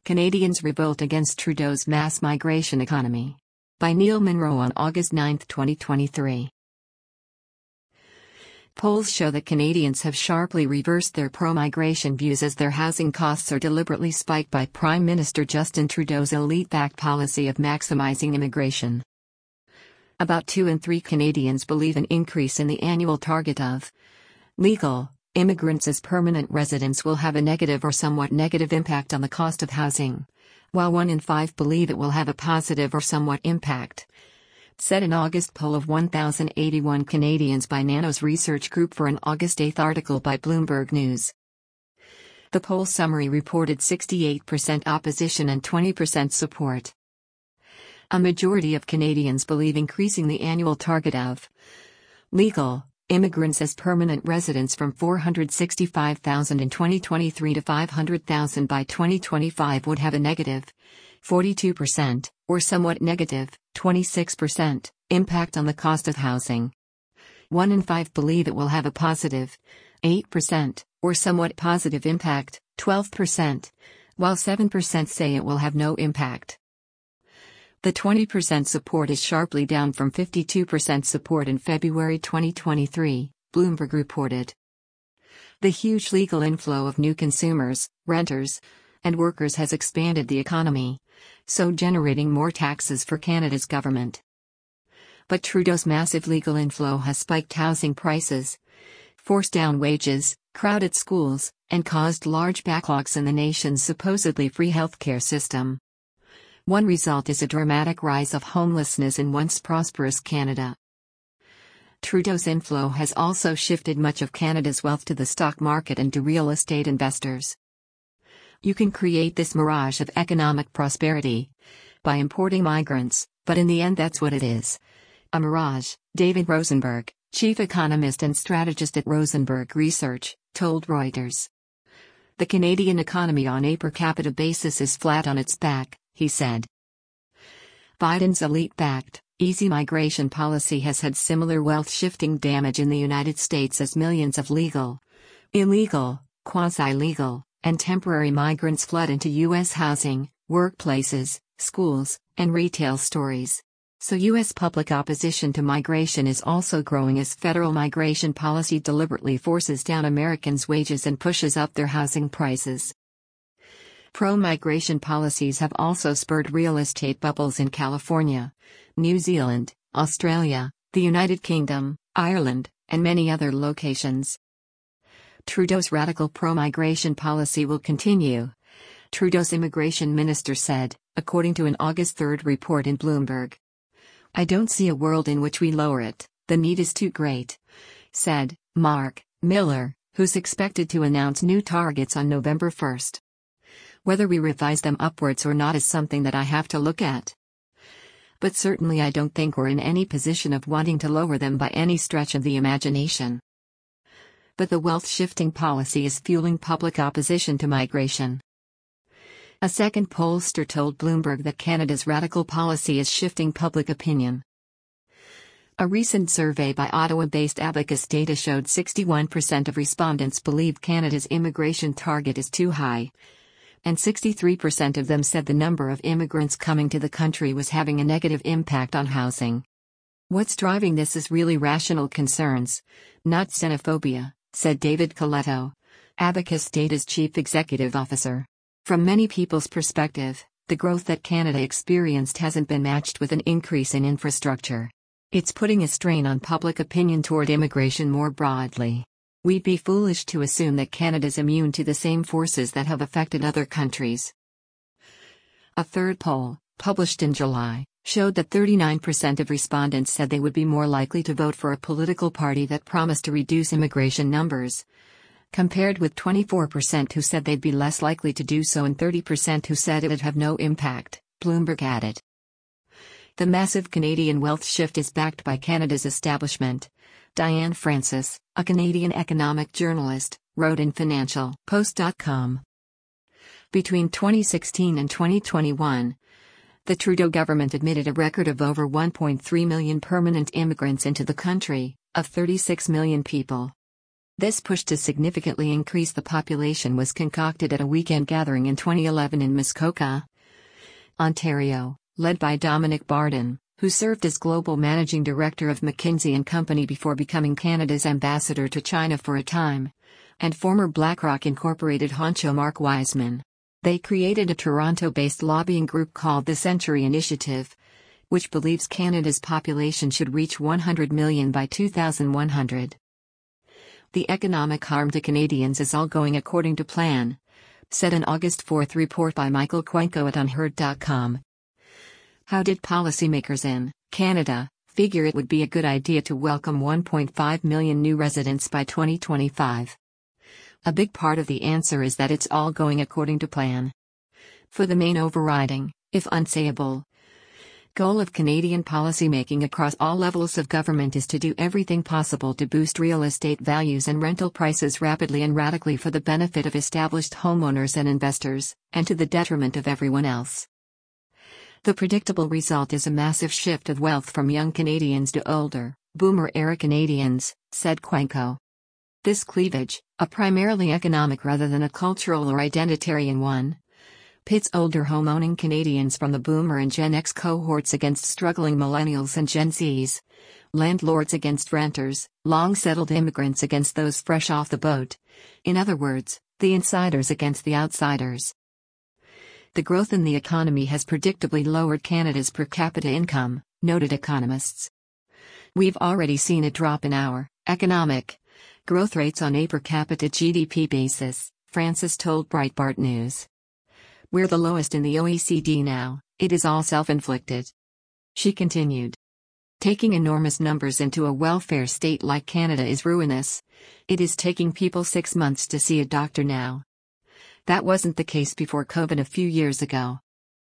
Canadians revolt against Trudeau's mass migration economy. By Neil Munro on August 9, 2023. Polls show that Canadians have sharply reversed their pro-migration views as their housing costs are deliberately spiked by Prime Minister Justin Trudeau's elite-backed policy of maximizing immigration. About 2 in 3 Canadians believe an increase in the annual target of legal immigrants as permanent residents will have a negative or somewhat negative impact on the cost of housing, while 1 in 5 believe it will have a positive or somewhat impact, said an August poll of 1,081 Canadians by Nanos Research Group for an August 8 article by Bloomberg News. The poll summary reported 68% opposition and 20% support. A majority of Canadians believe increasing the annual target of legal immigrants as permanent residents from 465,000 in 2023 to 500,000 by 2025 would have a negative 42%, or somewhat negative 26%, impact on the cost of housing. 1 in 5 believe it will have a positive 8%, or somewhat positive impact, 12%, while 7% say it will have no impact. The 20% support is sharply down from 52% support in February 2023, Bloomberg reported. The huge legal inflow of new consumers, renters, and workers has expanded the economy, so generating more taxes for Canada's government. But Trudeau's massive legal inflow has spiked housing prices, forced down wages, crowded schools, and caused large backlogs in the nation's supposedly free healthcare system. One result is a dramatic rise of homelessness in once prosperous Canada. Trudeau's inflow has also shifted much of Canada's wealth to the stock market and to real estate investors. You can create this mirage of economic prosperity by importing migrants, but in the end that's what it is. A mirage, David Rosenberg, chief economist and strategist at Rosenberg Research, told Reuters. The Canadian economy on a per capita basis is flat on its back, he said. Biden's elite-backed, easy migration policy has had similar wealth-shifting damage in the United States as millions of legal, illegal, quasi-legal, and temporary migrants flood into U.S. housing, workplaces, schools, and retail stores. So U.S. public opposition to migration is also growing as federal migration policy deliberately forces down Americans' wages and pushes up their housing prices. Pro-migration policies have also spurred real estate bubbles in California, New Zealand, Australia, the United Kingdom, Ireland, and many other locations. Trudeau's radical pro-migration policy will continue, Trudeau's immigration minister said, according to an August 3 report in Bloomberg. I don't see a world in which we lower it, the need is too great, said Mark Miller, who's expected to announce new targets on November 1. Whether we revise them upwards or not is something that I have to look at. But certainly I don't think we're in any position of wanting to lower them by any stretch of the imagination. But the wealth-shifting policy is fueling public opposition to migration. A second pollster told Bloomberg that Canada's radical policy is shifting public opinion. A recent survey by Ottawa-based Abacus Data showed 61% of respondents believe Canada's immigration target is too high, and 63% of them said the number of immigrants coming to the country was having a negative impact on housing. What's driving this is really rational concerns, not xenophobia, said David Coletto, Abacus Data's chief executive officer. From many people's perspective, the growth that Canada experienced hasn't been matched with an increase in infrastructure. It's putting a strain on public opinion toward immigration more broadly. We'd be foolish to assume that Canada's immune to the same forces that have affected other countries. A third poll, published in July, showed that 39% of respondents said they would be more likely to vote for a political party that promised to reduce immigration numbers, compared with 24% who said they'd be less likely to do so and 30% who said it'd have no impact, Bloomberg added. The massive Canadian wealth shift is backed by Canada's establishment, Diane Francis, a Canadian economic journalist, wrote in FinancialPost.com. Between 2016 and 2021, the Trudeau government admitted a record of over 1.3 million permanent immigrants into the country, of 36 million people. This push to significantly increase the population was concocted at a weekend gathering in 2011 in Muskoka, Ontario, led by Dominic Barden, who served as Global Managing Director of McKinsey & Company before becoming Canada's ambassador to China for a time, and former BlackRock Incorporated honcho Mark Wiseman. They created a Toronto-based lobbying group called the Century Initiative, which believes Canada's population should reach 100 million by 2100. The economic harm to Canadians is all going according to plan, said an August 4 report by Michael Cuenco at unheard.com. How did policymakers in Canada figure it would be a good idea to welcome 1.5 million new residents by 2025? A big part of the answer is that it's all going according to plan. For the main overriding, if unsayable, goal of Canadian policymaking across all levels of government is to do everything possible to boost real estate values and rental prices rapidly and radically for the benefit of established homeowners and investors, and to the detriment of everyone else. The predictable result is a massive shift of wealth from young Canadians to older, boomer-era Canadians, said Cuenco. This cleavage, a primarily economic rather than a cultural or identitarian one, pits older home-owning Canadians from the Boomer and Gen X cohorts against struggling Millennials and Gen Zs, landlords against renters, long-settled immigrants against those fresh off the boat. In other words, the insiders against the outsiders. The growth in the economy has predictably lowered Canada's per capita income, noted economists. We've already seen a drop in our economic growth rates on a per capita GDP basis, Francis told Breitbart News. We're the lowest in the OECD now, it is all self-inflicted. She continued. Taking enormous numbers into a welfare state like Canada is ruinous. It is taking people 6 months to see a doctor now. That wasn't the case before COVID a few years ago.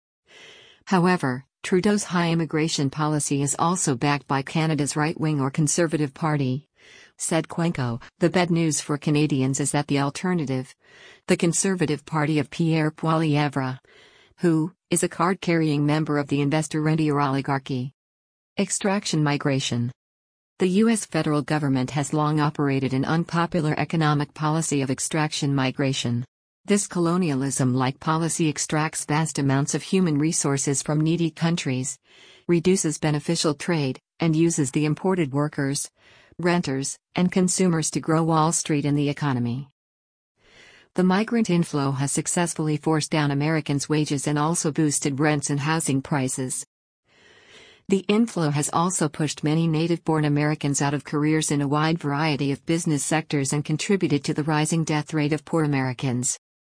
However, Trudeau's high immigration policy is also backed by Canada's right-wing or Conservative Party, said Cuenco. The bad news for Canadians is that the alternative, the Conservative Party of Pierre Poilievre, who is a card-carrying member of the investor-rentier oligarchy. Extraction migration. The U.S. federal government has long operated an unpopular economic policy of extraction migration. This colonialism-like policy extracts vast amounts of human resources from needy countries, reduces beneficial trade, and uses the imported workers, renters, and consumers to grow Wall Street and the economy. The migrant inflow has successfully forced down Americans' wages and also boosted rents and housing prices. The inflow has also pushed many native-born Americans out of careers in a wide variety of business sectors and contributed to the rising death rate of poor Americans.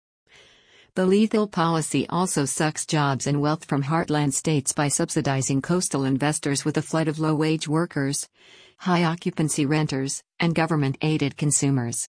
The lethal policy also sucks jobs and wealth from heartland states by subsidizing coastal investors with a flood of low-wage workers, high-occupancy renters, and government-aided consumers.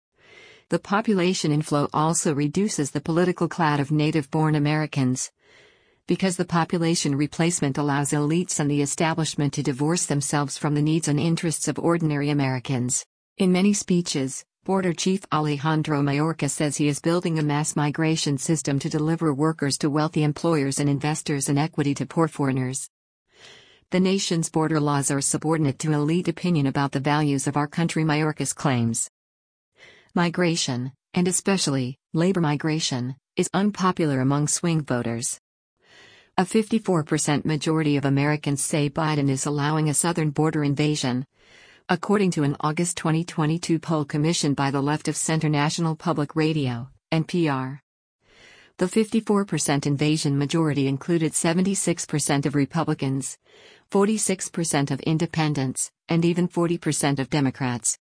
The population inflow also reduces the political class of native-born Americans, because the population replacement allows elites and the establishment to divorce themselves from the needs and interests of ordinary Americans. In many speeches, Border Chief Alejandro Mayorkas says he is building a mass migration system to deliver workers to wealthy employers and investors and equity to poor foreigners. The nation's border laws are subordinate to elite opinion about the values of our country, Mayorkas claims. Migration, and especially labor migration, is unpopular among swing voters. A 54% majority of Americans say Biden is allowing a southern border invasion, according to an August 2022 poll commissioned by the Left of Center National Public Radio, NPR. The 54% invasion majority included 76% of Republicans, 46% of independents, and even 40% of Democrats.